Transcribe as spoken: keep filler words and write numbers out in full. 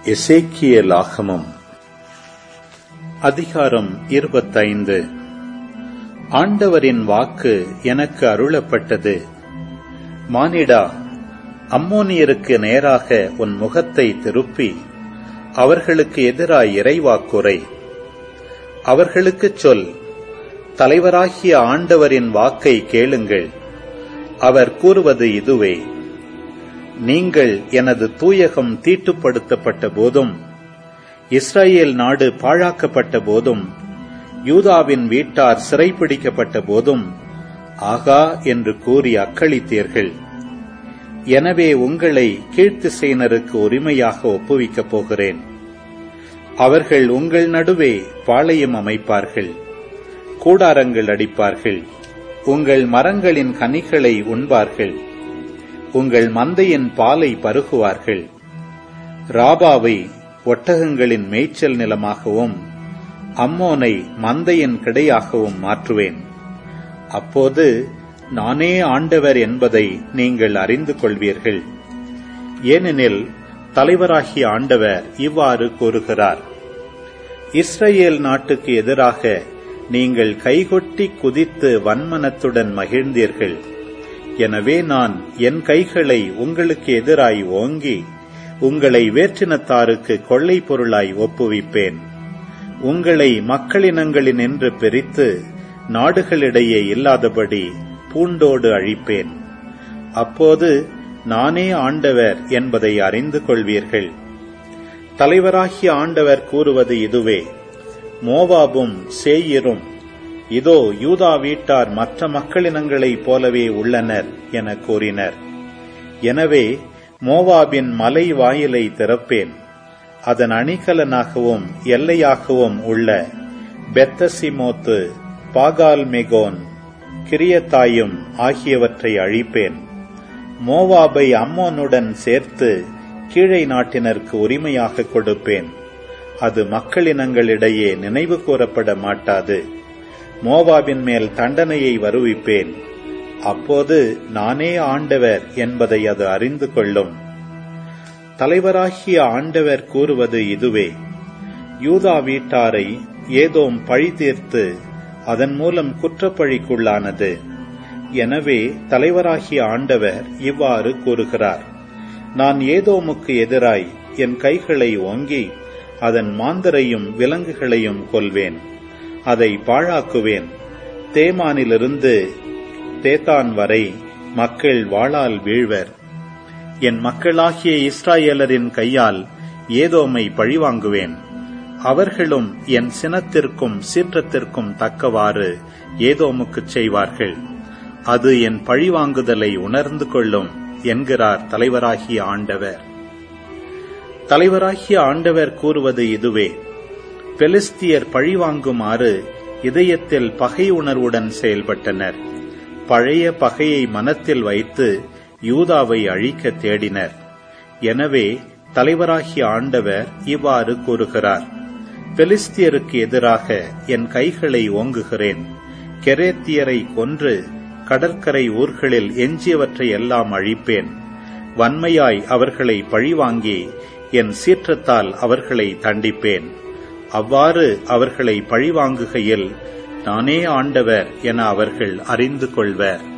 எசேக்கியேல் ஆகமம் அதிகாரம் இருபத்தைந்து. ஆண்டவரின் வாக்கு எனக்கு அருளப்பட்டது. மானிடா, அம்மோனியருக்கு நேராக உன் முகத்தை திருப்பி அவர்களுக்கு எதிராய் இறைவாக்குரை. அவர்களுக்குச் சொல், தலைவராகிய ஆண்டவரின் வாக்கை கேளுங்கள். அவர் கூறுவது இதுவே: நீங்கள் எனது தூயகம் தீட்டுப்படுத்தப்பட்ட போதும், இஸ்ரவேல் நாடு பாழாக்கப்பட்ட போதும், யூதாவின் வீட்டார் சிறைப்பிடிக்கப்பட்ட போதும் ஆகா என்று கூறி அக்களித்தீர்கள். எனவே உங்களை கீழ்த்திசையினருக்கு உரிமையாக ஒப்புவிக்கப் போகிறேன். அவர்கள் உங்கள் நடுவே பாளையம் அமைப்பார்கள், கூடாரங்கள் அடிப்பார்கள், உங்கள் மரங்களின் கனிகளை உண்பார்கள், உங்கள் மந்தையின் பாலை பருகுவார்கள். ராபாவை ஒட்டகங்களின் மேய்ச்சல் நிலமாகவும் அம்மோனை மந்தையின் கிடையாகவும் மாற்றுவேன். அப்போது நானே ஆண்டவர் என்பதை நீங்கள் அறிந்து கொள்வீர்கள். ஏனெனில் தலைவராகிய ஆண்டவர் இவ்வாறு கூறுகிறார்: இஸ்ரவேல் நாட்டுக்கு எதிராக நீங்கள் கைகொட்டி குதித்து வன்மனத்துடன் மகிழ்ந்தீர்கள். எனவே நான் என் கைகளை உங்களுக்கு எதிராய் ஓங்கி உங்களை வேற்றினத்தாருக்கு கொள்ளை பொருளாய் ஒப்புவிப்பேன். உங்களை மக்களினங்களினின்று பிரித்து நாடுகளிடையே இல்லாதபடி பூண்டோடு அழிப்பேன். அப்போது நானே ஆண்டவர் என்பதை அறிந்து கொள்வீர்கள். தலைவராகிய ஆண்டவர் கூறுவது இதுவே: மோவாபும் சேயீரும் இதோ யூதா வீட்டார் மற்ற மக்களினங்களைப் போலவே உள்ளனர் என கூறினர். எனவே மோவாபின் மலை வாயிலை திறப்பேன். அதன் அணிகலனாகவும் எல்லையாகவும் உள்ள பெத்தசிமோத்து, பாகால் மெகோன், கிரியத்தாயும் ஆகியவற்றை அழிப்பேன். மோவாபை அம்மோனுடன் சேர்த்து கீழை நாட்டினருக்கு உரிமையாக கொடுப்பேன். அது மக்களினங்களிடையே நினைவு கூறப்பட மாட்டாது. மோவாபின் மேல் தண்டனையை வருவிப்பேன். அப்போது நானே ஆண்டவர் என்பதை அது அறிந்து கொள்ளும். தலைவராகிய ஆண்டவர் கூறுவது இதுவே: யூதா வீட்டாரை ஏதோம் பழி தீர்த்து அதன் மூலம் குற்றப்பழிக்குள்ளானது. எனவே தலைவராகிய ஆண்டவர் இவ்வாறு கூறுகிறார்: நான் ஏதோமுக்கு எதிராய் என் கைகளை ஓங்கி அதன் மாந்தரையும் விலங்குகளையும் கொல்வேன். அதை பாழாக்குவேன். தேமானிலிருந்து தேதான் வரை மக்கள் வாளால் வீழ்வர். என் மக்களாகிய இஸ்ராயேலரின் கையால் ஏதோமை பழிவாங்குவேன். அவர்களும் என் சினத்திற்கும் சீற்றத்திற்கும் தக்கவாறு ஏதோமுக்குச் செய்வார்கள். அது என் பழிவாங்குதலை உணர்ந்து கொள்ளும் என்கிறார் தலைவராகிய ஆண்டவர். தலைவராகிய ஆண்டவர் கூறுவது இதுவே: பெலிஸ்தியர் பழிவாங்குமாறு இதயத்தில் பகை உணர்வுடன் செயல்பட்டனர். பழைய பகையை மனத்தில் வைத்து யூதாவை அழிக்க தேடினர். எனவே தலைவராகிய ஆண்டவர் இவ்வாறு கூறுகிறார்: பெலிஸ்தியருக்கு எதிராக என் கைகளை ஓங்குகிறேன். கெரேத்தியரை கொன்று கடற்கரை ஊர்களில் எஞ்சியவற்றை எல்லாம் அழிப்பேன். வன்மையாய் அவர்களை பழிவாங்கி என் சீற்றத்தால் அவர்களை தண்டிப்பேன். அவ்வாறு அவர்களை பழிவாங்குகையில் நானே ஆண்டவர் என அவர்கள் அறிந்து கொள்வர்.